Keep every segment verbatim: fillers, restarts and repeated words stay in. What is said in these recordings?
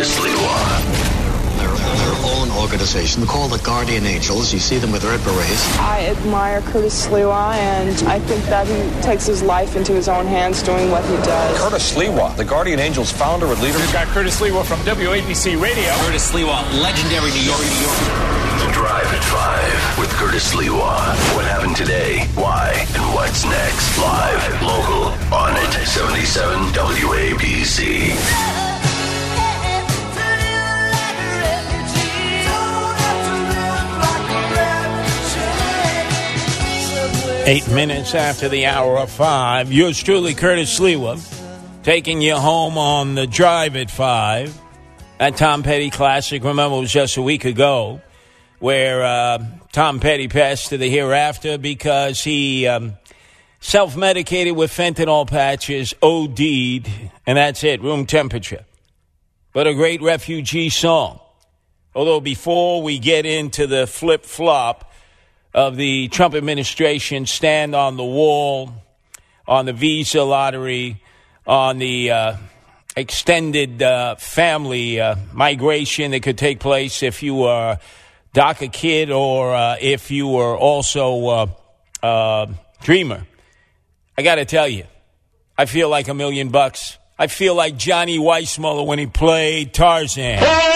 Curtis Sliwa. Their own organization called the Guardian Angels. You see them with red berets. I admire Curtis Sliwa, and I think that he takes his life into his own hands doing what he does. Curtis Sliwa, the Guardian Angels founder and leader. We've got Curtis Sliwa from W A B C Radio. Curtis Sliwa, legendary New York, New York. The Drive at Five with Curtis Sliwa. What happened today? Why? And what's next? Live, local, on it. seventy-seven W A B C. Eight minutes after the hour of five, yours truly, Curtis Sliwa, taking you home on the Drive at Five. That Tom Petty classic, remember, it was just a week ago, where uh, Tom Petty passed to the hereafter because he um, self-medicated with fentanyl patches, O D'd, and that's it, room temperature. But a great refugee song. Although before we get into the flip-flop of the Trump administration stand on the wall, on the visa lottery, on the uh, extended uh, family uh, migration that could take place if you were a DACA kid or uh, if you were also a uh, uh, dreamer. I got to tell you, I feel like a million bucks. I feel like Johnny Weissmuller when he played Tarzan.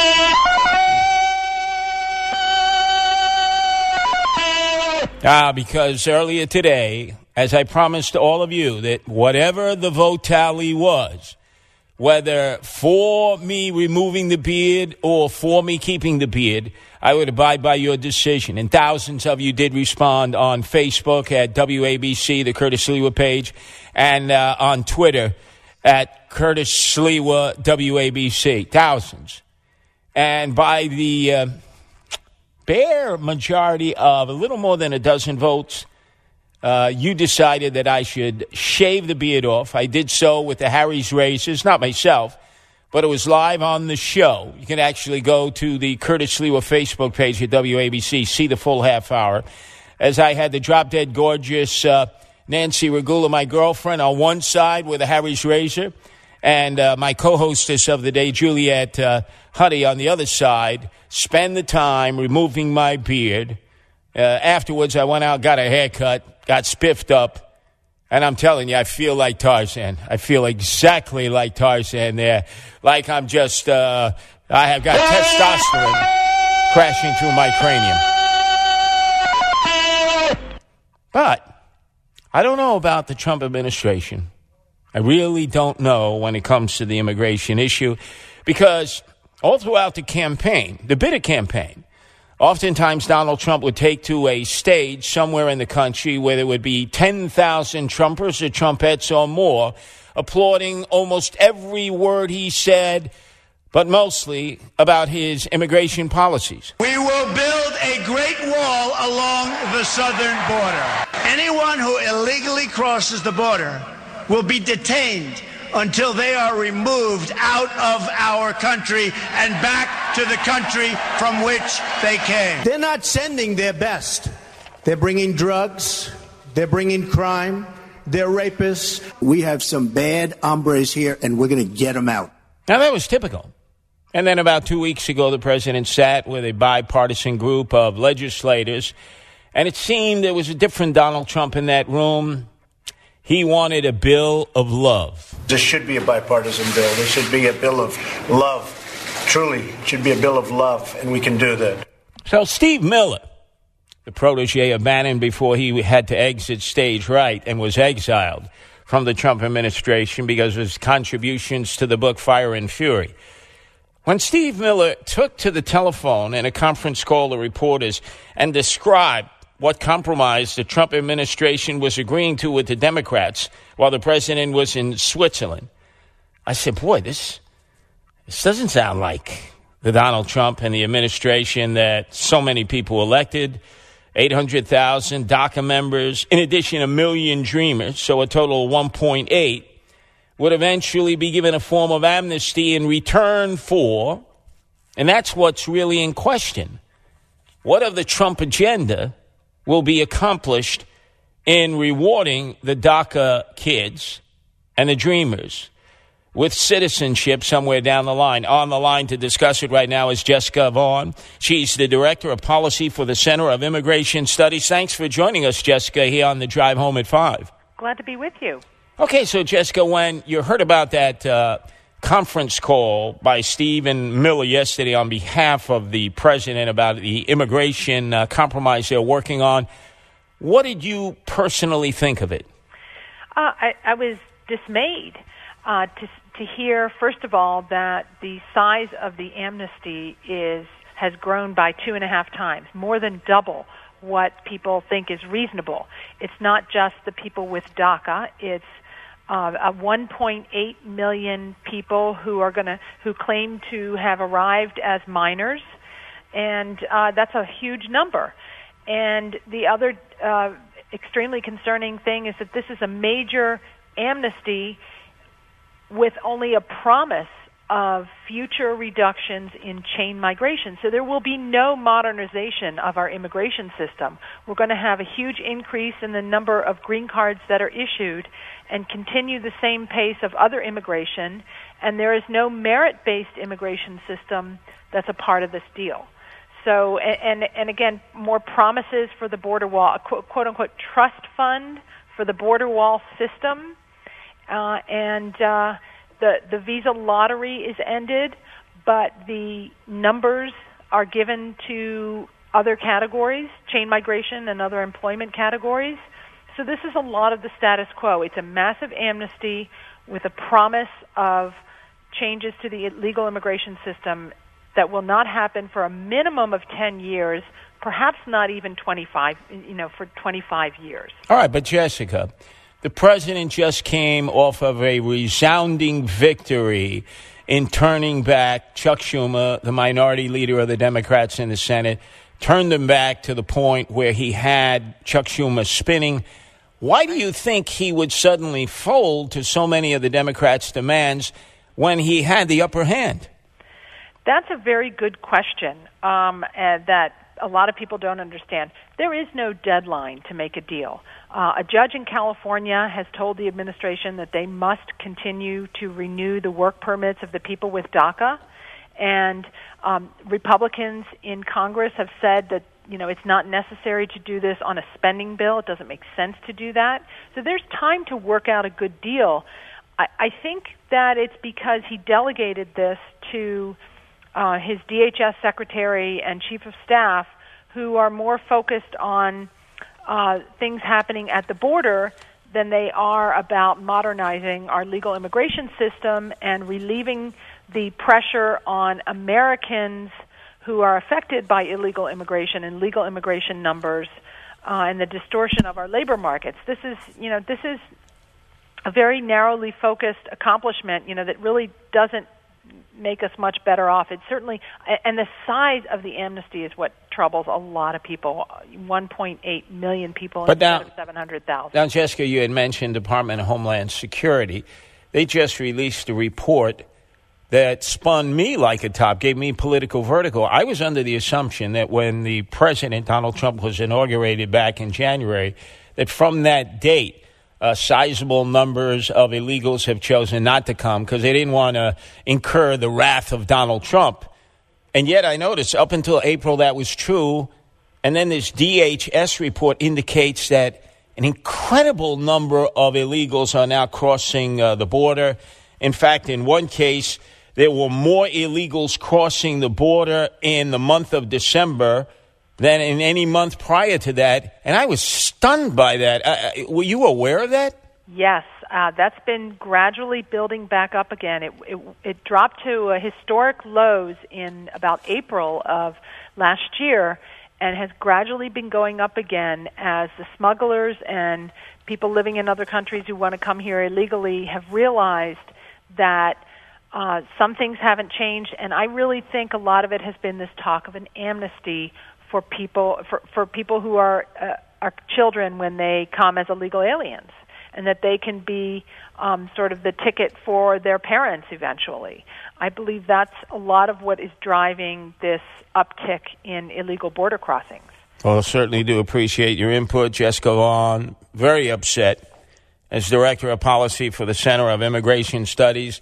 Ah, because earlier today, as I promised to all of you, that whatever the vote tally was, whether for me removing the beard or for me keeping the beard, I would abide by your decision. And thousands of you did respond on Facebook at W A B C, the Curtis Sliwa page, and uh, on Twitter at Curtis Sliwa W A B C. Thousands. And by the Uh, bare majority of a little more than a dozen votes, uh, you decided that I should shave the beard off. I did so with the Harry's razors, not myself, but it was live on the show. You can actually go to the Curtis Sliwa Facebook page at W A B C, see the full half hour, as I had the drop-dead gorgeous uh, Nancy Regula, my girlfriend, on one side with a Harry's razor, and uh, my co-hostess of the day, Juliet uh, Huddy, on the other side, spend the time removing my beard. Uh, afterwards, I went out, got a haircut, got spiffed up, and I'm telling you, I feel like Tarzan. I feel exactly like Tarzan there, like I'm just, uh, I have got testosterone crashing through my cranium. But I don't know about the Trump administration. I really don't know when it comes to the immigration issue, because all throughout the campaign, the bitter campaign, oftentimes Donald Trump would take to a stage somewhere in the country where there would be ten thousand Trumpers or Trumpettes or more applauding almost every word he said, but mostly about his immigration policies. We will build a great wall along the southern border. Anyone who illegally crosses the border will be detained until they are removed out of our country and back to the country from which they came. They're not sending their best. They're bringing drugs. They're bringing crime. They're rapists. We have some bad hombres here, and we're going to get them out. Now, that was typical. And then about two weeks ago, the president sat with a bipartisan group of legislators, and it seemed there was a different Donald Trump in that room. He wanted a bill of love. This should be a bipartisan bill. This should be a bill of love. Truly, it should be a bill of love, and we can do that. So Steve Miller, the protege of Bannon before he had to exit stage right and was exiled from the Trump administration because of his contributions to the book Fire and Fury. When Steve Miller took to the telephone in a conference call to reporters and described what compromise the Trump administration was agreeing to with the Democrats while the president was in Switzerland, I said, boy, this this doesn't sound like the Donald Trump and the administration that so many people elected, eight hundred thousand DACA members, in addition a million dreamers, so a total of one point eight, would eventually be given a form of amnesty in return for, and that's what's really in question, what of the Trump agenda will be accomplished in rewarding the DACA kids and the dreamers with citizenship somewhere down the line. On the line to discuss it right now is Jessica Vaughn. She's the Director of Policy for the Center of Immigration Studies. Thanks for joining us, Jessica, here on the Drive Home at five. Glad to be with you. Okay, so, Jessica, when you heard about that uh, conference call by Stephen Miller yesterday on behalf of the president about the immigration uh, compromise they're working on, what did you personally think of it? Uh, I, I was dismayed uh, to to hear, first of all, that the size of the amnesty is has grown by two and a half times, more than double what people think is reasonable. It's not just the people with DACA; it's uh, a one point eight million people who are going to who claim to have arrived as minors, and uh, that's a huge number. And the other uh, extremely concerning thing is that this is a major amnesty with only a promise of future reductions in chain migration. So there will be no modernization of our immigration system. We're going to have a huge increase in the number of green cards that are issued and continue the same pace of other immigration, and there is no merit-based immigration system that's a part of this deal. So, and, and, and again, more promises for the border wall, a quote, quote unquote trust fund for the border wall system, uh, and uh, the the visa lottery is ended, but the numbers are given to other categories, chain migration and other employment categories. So this is a lot of the status quo. It's a massive amnesty with a promise of changes to the legal immigration system that will not happen for a minimum of ten years, perhaps not even twenty-five, you know, for twenty-five years. All right, but Jessica, the president just came off of a resounding victory in turning back Chuck Schumer, the minority leader of the Democrats in the Senate, turned them back to the point where he had Chuck Schumer spinning. Why do you think he would suddenly fold to so many of the Democrats' demands when he had the upper hand? That's a very good question um, uh, that a lot of people don't understand. There is no deadline to make a deal. Uh, a judge in California has told the administration that they must continue to renew the work permits of the people with DACA, and um, Republicans in Congress have said that you know it's not necessary to do this on a spending bill. It doesn't make sense to do that. So there's time to work out a good deal. I, I think that it's because he delegated this to Uh, his D H S secretary and chief of staff, who are more focused on uh, things happening at the border than they are about modernizing our legal immigration system and relieving the pressure on Americans who are affected by illegal immigration and legal immigration numbers uh, and the distortion of our labor markets. This is, you know, this is a very narrowly focused accomplishment, you know, that really doesn't make us much better off. It's certainly, and the size of the amnesty is what troubles a lot of people. one point eight million people but instead now, of seven hundred thousand. Now, Jessica, you had mentioned Department of Homeland Security. They just released a report that spun me like a top, gave me political vertigo. I was under the assumption that when the president, Donald Trump, was inaugurated back in January, that from that date, Uh, sizable numbers of illegals have chosen not to come because they didn't want to incur the wrath of Donald Trump. And yet I noticed up until April that was true. And then this D H S report indicates that an incredible number of illegals are now crossing uh, the border. In fact, in one case, there were more illegals crossing the border in the month of December than in any month prior to that, and I was stunned by that. Uh, were you aware of that? Yes, uh, that's been gradually building back up again. It, it, it dropped to uh, historic lows in about April of last year and has gradually been going up again as the smugglers and people living in other countries who want to come here illegally have realized that uh, some things haven't changed, and I really think a lot of it has been this talk of an amnesty for people for, for people who are uh, are children when they come as illegal aliens, and that they can be um, sort of the ticket for their parents eventually. I believe that's a lot of what is driving this uptick in illegal border crossings. Well, I certainly do appreciate your input, Jessica Vaughn. Very upset as Director of Policy for the Center of Immigration Studies.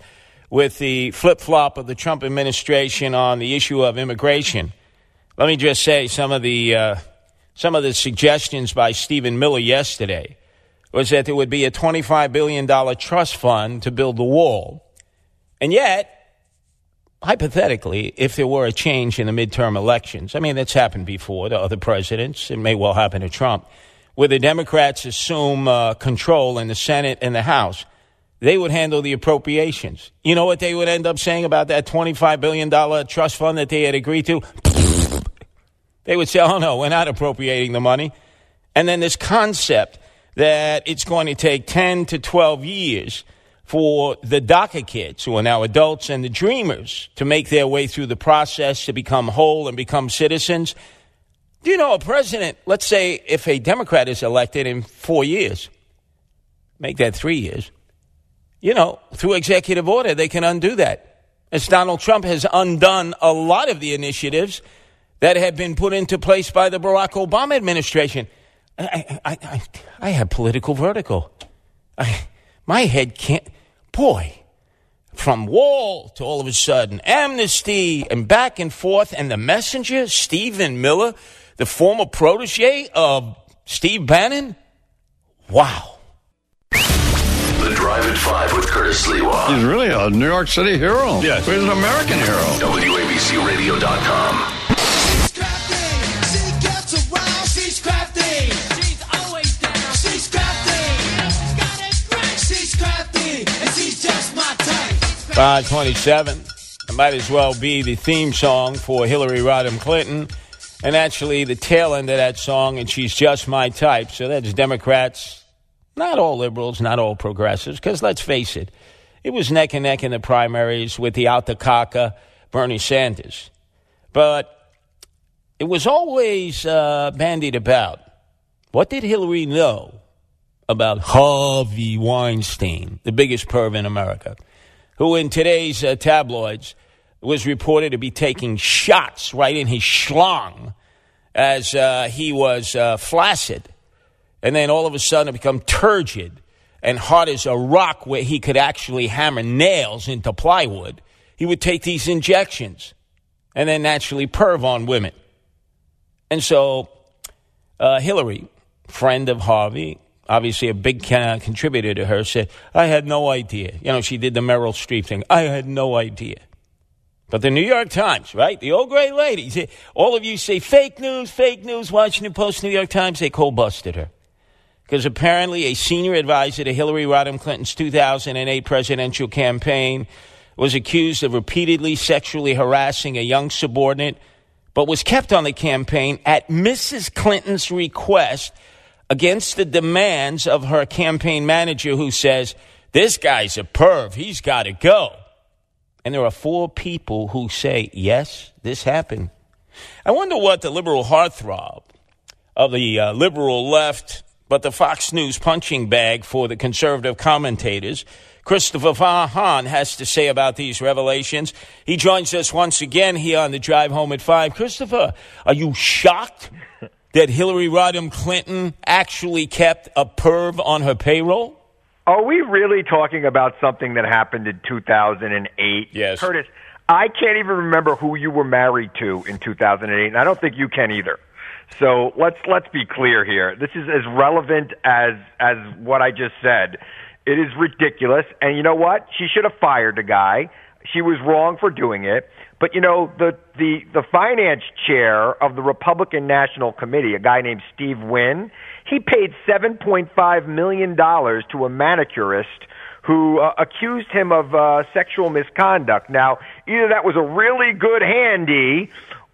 with the flip-flop of the Trump administration on the issue of immigration. Let me just say some of the uh, some of the suggestions by Stephen Miller yesterday was that there would be a twenty-five billion dollars trust fund to build the wall. And yet, hypothetically, if there were a change in the midterm elections, I mean, that's happened before to other presidents. It may well happen to Trump, where the Democrats assume uh, control in the Senate and the House, they would handle the appropriations. You know what they would end up saying about that twenty-five billion dollars trust fund that they had agreed to? They would say, oh, no, we're not appropriating the money. And then this concept that it's going to take ten to twelve years for the DACA kids, who are now adults, and the Dreamers to make their way through the process to become whole and become citizens. Do you know a president, let's say if a Democrat is elected in four years, make that three years, you know, through executive order, they can undo that. As Donald Trump has undone a lot of the initiatives that have been put into place by the Barack Obama administration. I, I, I, I have political vertigo. I, my head can't, boy, from wall to all of a sudden amnesty and back and forth, and the messenger, Stephen Miller, the former protege of Steve Bannon. Wow. The Drive at Five with Curtis Lewa. He's really a New York City hero. Yes. He's an American hero. W A B C radio dot com. five twenty-seven. It might as well be the theme song for Hillary Rodham Clinton, and actually the tail end of that song, and she's just my type. So that's Democrats, not all liberals, not all progressives, because let's face it, it was neck and neck in the primaries with the out the caca Bernie Sanders. But it was always uh, bandied about. What did Hillary know about Harvey Weinstein, the biggest perv in America, who in today's uh, tabloids was reported to be taking shots right in his schlong as uh, he was uh, flaccid. And then all of a sudden it become turgid and hard as a rock where he could actually hammer nails into plywood. He would take these injections and then naturally perv on women. And so uh, Hillary, friend of Harvey, obviously a big uh, contributor to her, said, I had no idea. You know, she did the Meryl Streep thing. I had no idea. But the New York Times, right, the old great lady, all of you say fake news, fake news, Washington Post, New York Times, they cold busted her. Because apparently a senior advisor to Hillary Rodham Clinton's two thousand eight presidential campaign was accused of repeatedly sexually harassing a young subordinate, but was kept on the campaign at Missus Clinton's request against the demands of her campaign manager, who says, this guy's a perv, he's got to go. And there are four people who say, yes, this happened. I wonder what the liberal heartthrob of the uh, liberal left, but the Fox News punching bag for the conservative commentators, Christopher Hahn, has to say about these revelations. He joins us once again here on the Drive Home at five. Christopher, are you shocked that Hillary Rodham Clinton actually kept a perv on her payroll? Are we really talking about something that happened in two thousand eight? Yes. Curtis, I can't even remember who you were married to in two thousand eight, and I don't think you can either. So let's let's be clear here. This is as relevant as as what I just said. It is ridiculous, and you know what? She should have fired the guy. She was wrong for doing it. But, you know, the, the, the finance chair of the Republican National Committee, a guy named Steve Wynn, he paid seven point five million dollars to a manicurist who uh, accused him of uh, sexual misconduct. Now, either that was a really good handy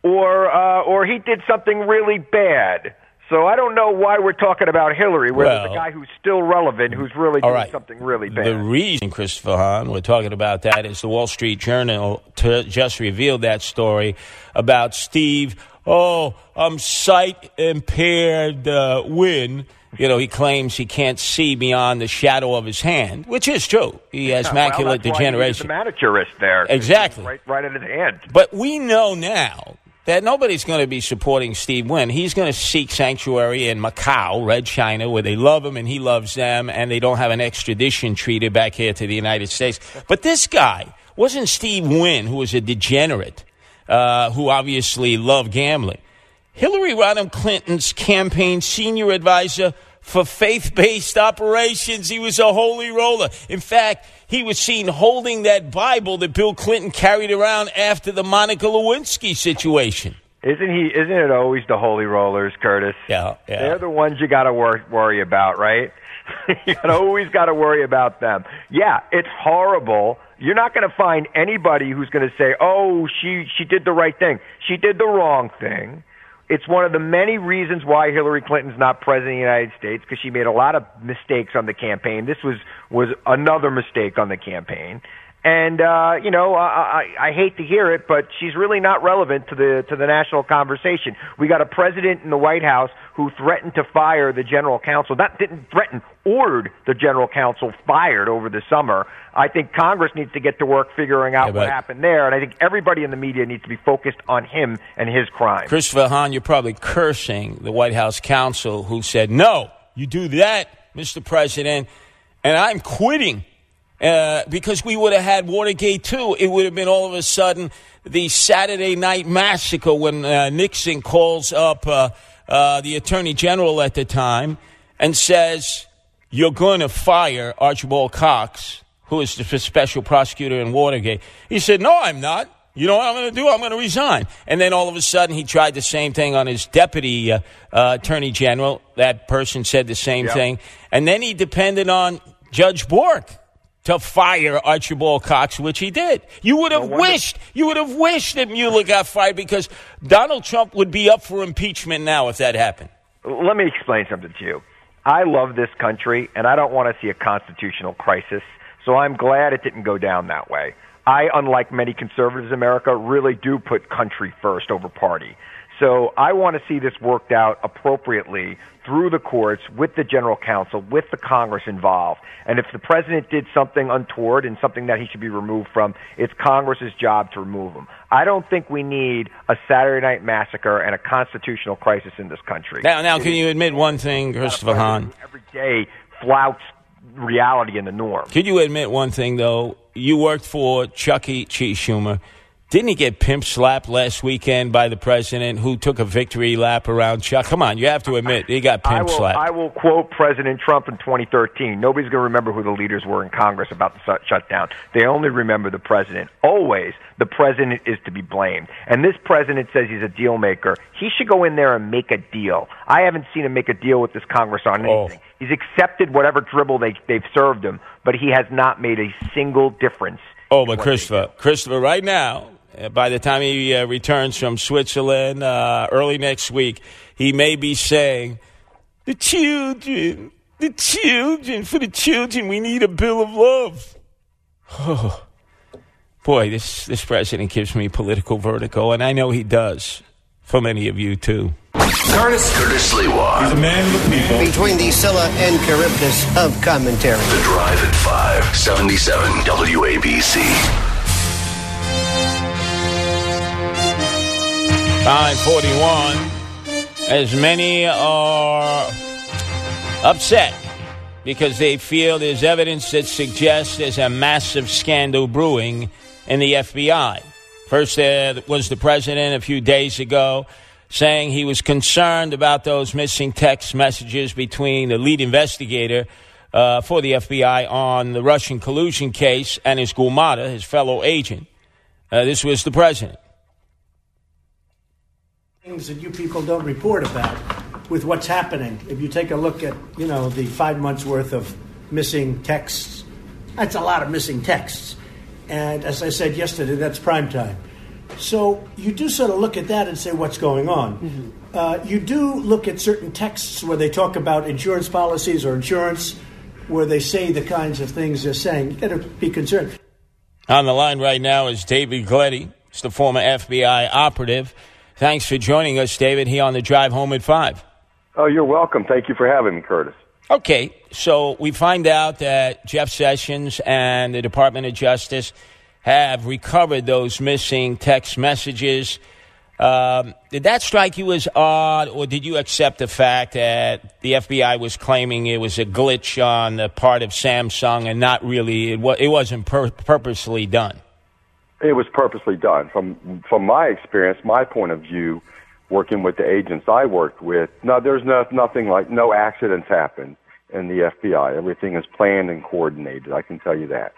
or uh, or he did something really bad. So I don't know why we're talking about Hillary, where well, there's a guy who's still relevant, who's really doing right. something really bad. The reason, Christopher Hahn, we're talking about that is the Wall Street Journal t- just revealed that story about Steve, oh, I'm sight-impaired uh, Wynn. You know, he claims he can't see beyond the shadow of his hand, which is true. He has yeah, macular well, that's degeneration. Why he was the manicurist there. Exactly. Right, right at his hand. But we know now that nobody's going to be supporting Steve Wynn. He's going to seek sanctuary in Macau, Red China, where they love him and he loves them, and they don't have an extradition treaty back here to the United States. But this guy, wasn't Steve Wynn, who was a degenerate, uh, who obviously loved gambling. Hillary Rodham Clinton's campaign senior advisor for faith-based operations. He was a holy roller. In fact, he was seen holding that Bible that Bill Clinton carried around after the Monica Lewinsky situation. Isn't he? Isn't it always the holy rollers, Curtis? Yeah, yeah. They're the ones you got to wor- worry about, right? You always got to worry about them. Yeah, it's horrible. You're not going to find anybody who's going to say, "Oh, she she did the right thing." She did the wrong thing. It's one of the many reasons why Hillary Clinton's not president of the United States, because she made a lot of mistakes on the campaign. This was was another mistake on the campaign. And, uh, you know, I, I, I hate to hear it, but she's really not relevant to the to the national conversation. We got a president in the White House who threatened to fire the general counsel. That didn't threaten, ordered the general counsel fired over the summer. I think Congress needs to get to work figuring out yeah, what happened there, and I think everybody in the media needs to be focused on him and his crime. Christopher Hahn, you're probably cursing the White House counsel who said, no, you do that, Mister President, and I'm quitting. Uh, because we would have had Watergate, too. It would have been all of a sudden the Saturday night massacre when uh, Nixon calls up uh, uh, the Attorney General at the time and says, you're going to fire Archibald Cox, who is the special prosecutor in Watergate. He said, no, I'm not. You know what I'm going to do? I'm going to resign. And then all of a sudden he tried the same thing on his deputy uh, uh, Attorney General. That person said the same yep. thing. And then he depended on Judge Bork to fire Archibald Cox, which he did. You would have no wished, you would have wished that Mueller got fired because Donald Trump would be up for impeachment now if that happened. Let me explain something to you. I love this country, and I don't want to see a constitutional crisis, so I'm glad it didn't go down that way. I, unlike many conservatives in America, really do put country first over party. So I want to see this worked out appropriately through the courts, with the general counsel, with the Congress involved. And if the president did something untoward and something that he should be removed from, it's Congress's job to remove him. I don't think we need a Saturday night massacre and a constitutional crisis in this country. Now, now, can you admit one thing, Christopher Hahn? Every day flouts reality and the norm. Could you admit one thing, though? You worked for Chuck E. Cheese Schumer. Didn't he get pimp slapped last weekend by the president who took a victory lap around Chuck? Come on, you have to admit, he got pimp I will, slapped. I will quote President Trump in twenty thirteen. Nobody's going to remember who the leaders were in Congress about the shutdown. They only remember the president. Always, the president is to be blamed. And this president says he's a deal maker. He should go in there and make a deal. I haven't seen him make a deal with this Congress on anything. Oh. He's accepted whatever dribble they, they've served him, but he has not made a single difference. Oh, but Christopher, Christopher, right now, by the time he uh, returns from Switzerland uh, early next week, he may be saying, the children, the children, for the children, we need a bill of love. Oh, boy, this, this president gives me political vertigo, and I know he does, for many of you, too. Curtis, Curtis Lewa. He's a man of the people. Between the Scylla and Charybdis of commentary. The Drive at five seventy-seven W A B C. five forty-one. As many are upset because they feel there's evidence that suggests there's a massive scandal brewing in the F B I. First, there was the president a few days ago saying he was concerned about those missing text messages between the lead investigator uh, for the F B I on the Russian collusion case and his Gulmata, his fellow agent. Uh, this was the president. Things that you people don't report about with what's happening. If you take a look at, you know, the five months worth of missing texts, that's a lot of missing texts. And as I said yesterday, that's prime time. So you do sort of look at that and say, what's going on? Mm-hmm. Uh, you do look at certain texts where they talk about insurance policies or insurance, where they say the kinds of things they're saying. You've got to be concerned. On the line right now is David Gleddy. He's the former F B I operative. Thanks for joining us, David, here on the Drive Home at five. Oh, you're welcome. Thank you for having me, Curtis. Okay, so we find out that Jeff Sessions and the Department of Justice have recovered those missing text messages. Um, did that strike you as odd, or did you accept the fact that the F B I was claiming it was a glitch on the part of Samsung and not really, it, wa- it wasn't pur- purposely done? It was purposely done. From from my experience, my point of view, working with the agents I worked with, no, there's no, nothing like, no accidents happen in the F B I. Everything is planned and coordinated. I can tell you that.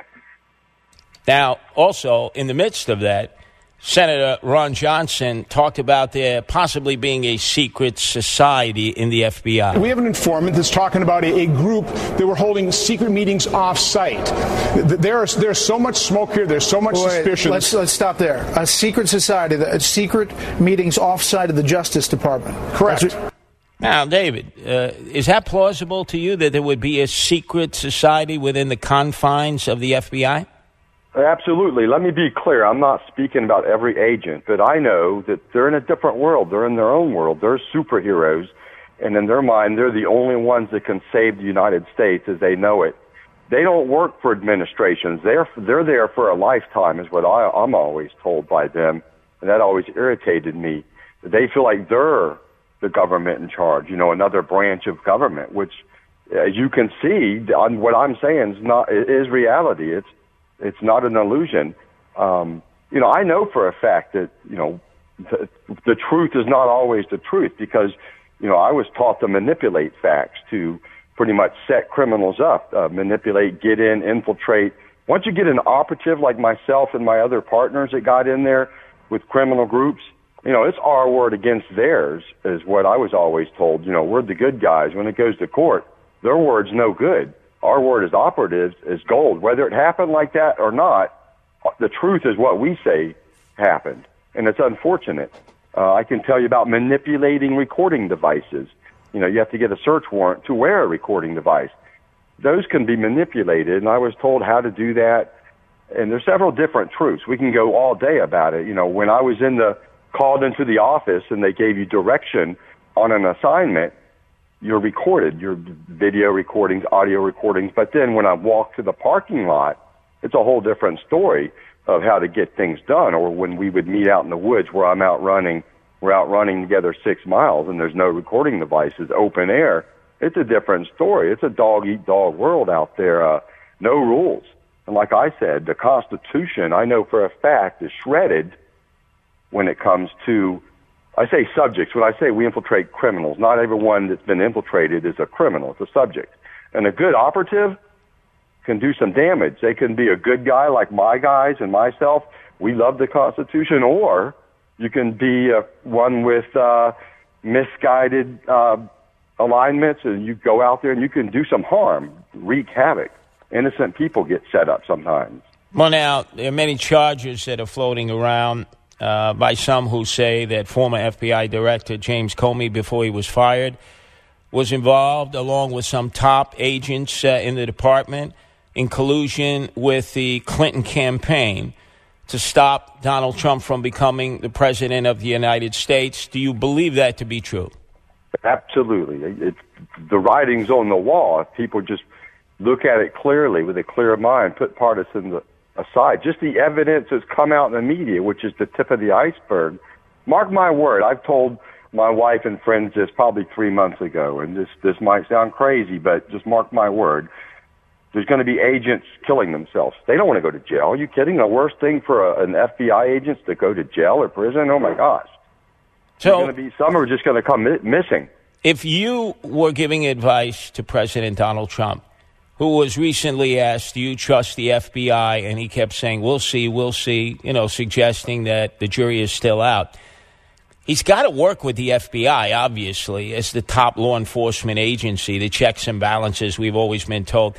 Now, also, in the midst of that, Senator Ron Johnson talked about there possibly being a secret society in the F B I. We have an informant that's talking about a, a group that were holding secret meetings off-site. There is, there's so much smoke here. There's so much Wait, suspicion. Let's, let's stop there. A secret society, a secret meetings off-site of the Justice Department. Correct. What, now, David, uh, is that plausible to you that there would be a secret society within the confines of the F B I? Absolutely. Let me be clear. I'm not speaking about every agent, but I know that they're in a different world. They're in their own world. They're superheroes, and in their mind, they're the only ones that can save the United States as they know it. They don't work for administrations. They're they're there for a lifetime, is what I, I'm always told by them, and that always irritated me. They feel like they're the government in charge, you know, another branch of government, which, as you can see, on what I'm saying is not is reality. It's It's not an illusion. Um, you know, I know for a fact that, you know, the, the truth is not always the truth because, you know, I was taught to manipulate facts, to pretty much set criminals up, uh, manipulate, get in, infiltrate. Once you get an operative like myself and my other partners that got in there with criminal groups, you know, it's our word against theirs is what I was always told. You know, we're the good guys. When it goes to court, their word's no good. Our word as operatives is gold. Whether it happened like that or not, the truth is what we say happened. And it's unfortunate. Uh, I can tell you about manipulating recording devices. You know, you have to get a search warrant to wear a recording device. Those can be manipulated, and I was told how to do that. And there's several different truths. We can go all day about it. You know, when I was in the called into the office and they gave you direction on an assignment, you're recorded, your video recordings, audio recordings. But then when I walk to the parking lot, it's a whole different story of how to get things done. Or when we would meet out in the woods where I'm out running, we're out running together six miles and there's no recording devices, open air. It's a different story. It's a dog-eat-dog world out there. Uh, no rules. And like I said, the Constitution, I know for a fact, is shredded when it comes to, I say subjects. When I say we infiltrate criminals, not everyone that's been infiltrated is a criminal. It's a subject. And a good operative can do some damage. They can be a good guy like my guys and myself. We love the Constitution. Or you can be uh, one with uh, misguided uh, alignments, and you go out there and you can do some harm, wreak havoc. Innocent people get set up sometimes. Well, now, there are many charges that are floating around Uh, by some who say that former F B I Director James Comey, before he was fired, was involved, along with some top agents uh, in the department, in collusion with the Clinton campaign to stop Donald Trump from becoming the president of the United States. Do you believe that to be true? Absolutely. It, the writing's on the wall. If people just look at it clearly with a clear mind, put partisan aside, just the evidence that's come out in the media, which is the tip of the iceberg. Mark my word, I've told my wife and friends this probably three months ago, and this this might sound crazy, but just mark my word. There's going to be agents killing themselves. They don't want to go to jail. Are you kidding? The worst thing for a, an F B I agent is to go to jail or prison? Oh, my gosh. So, There's going to be some are just going to come mi- missing. If you were giving advice to President Donald Trump, who was recently asked, do you trust the F B I? And he kept saying, we'll see, we'll see, you know, suggesting that the jury is still out. He's got to work with the F B I, obviously, as the top law enforcement agency, the checks and balances we've always been told.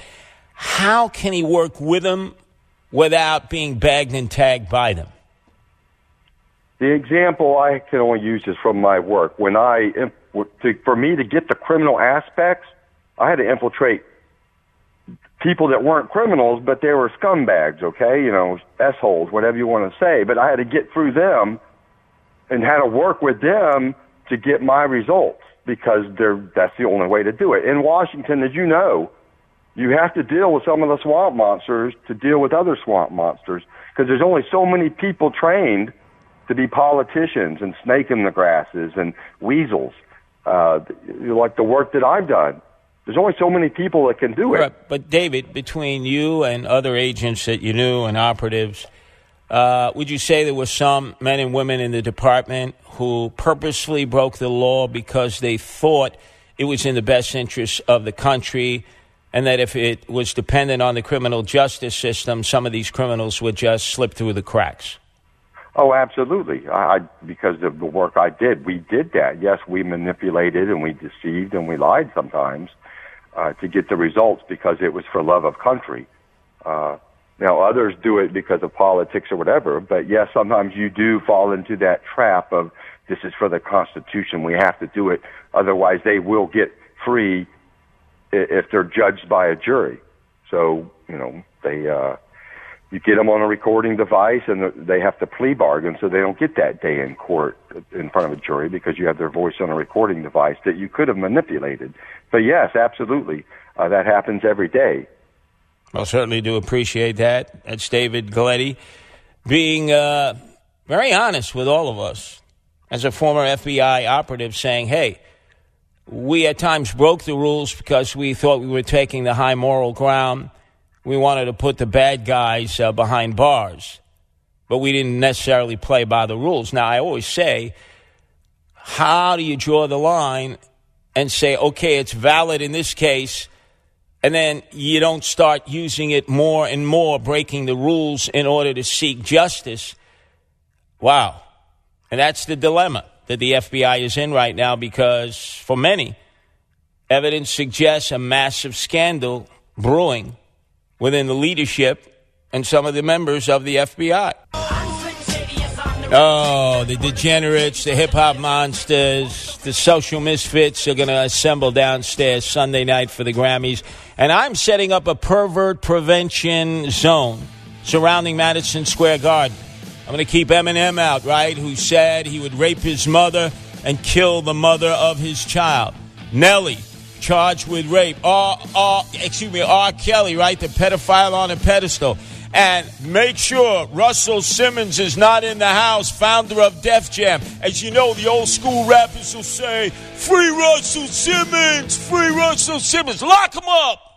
How can he work with them without being bagged and tagged by them? The example I can only use is from my work. When I, to, for me to get the criminal aspects, I had to infiltrate people that weren't criminals, but they were scumbags, okay? You know, S-holes, whatever you want to say. But I had to get through them and had to work with them to get my results because they're, that's the only way to do it. In Washington, as you know, you have to deal with some of the swamp monsters to deal with other swamp monsters because there's only so many people trained to be politicians and snake in the grasses and weasels, uh, like the work that I've done. There's only so many people that can do it. Right. But, David, between you and other agents that you knew and operatives, Uh, would you say there were some men and women in the department who purposely broke the law because they thought it was in the best interest of the country, and that if it was dependent on the criminal justice system, some of these criminals would just slip through the cracks? Oh, absolutely. I, because of the work I did, we did that. Yes, we manipulated and we deceived and we lied sometimes uh, to get the results because it was for love of country. Uh, now, others do it because of politics or whatever, but yes, sometimes you do fall into that trap of this is for the Constitution. We have to do it. Otherwise, they will get free if they're judged by a jury. So, you know, they... Uh, You get them on a recording device, and they have to plea bargain, so they don't get that day in court in front of a jury because you have their voice on a recording device that you could have manipulated. But yes, absolutely, uh, that happens every day. Well, certainly do appreciate that. That's David Galletti being uh, very honest with all of us as a former F B I operative, saying, hey, we at times broke the rules because we thought we were taking the high moral ground. We wanted to put the bad guys uh, behind bars, but we didn't necessarily play by the rules. Now, I always say, how do you draw the line and say, okay, it's valid in this case, and then you don't start using it more and more, breaking the rules in order to seek justice? Wow. And that's the dilemma that the F B I is in right now, because for many, evidence suggests a massive scandal brewing within the leadership and some of the members of the F B I. Oh, the degenerates, the hip-hop monsters, the social misfits are going to assemble downstairs Sunday night for the Grammys. And I'm setting up a pervert prevention zone surrounding Madison Square Garden. I'm going to keep Eminem out, right, who said he would rape his mother and kill the mother of his child. Nelly, charged with rape. R, R, excuse me, R. Kelly, right? The pedophile on a pedestal. And make sure Russell Simmons is not in the house, founder of Def Jam. As you know, the old school rappers will say, free Russell Simmons, free Russell Simmons. Lock him up.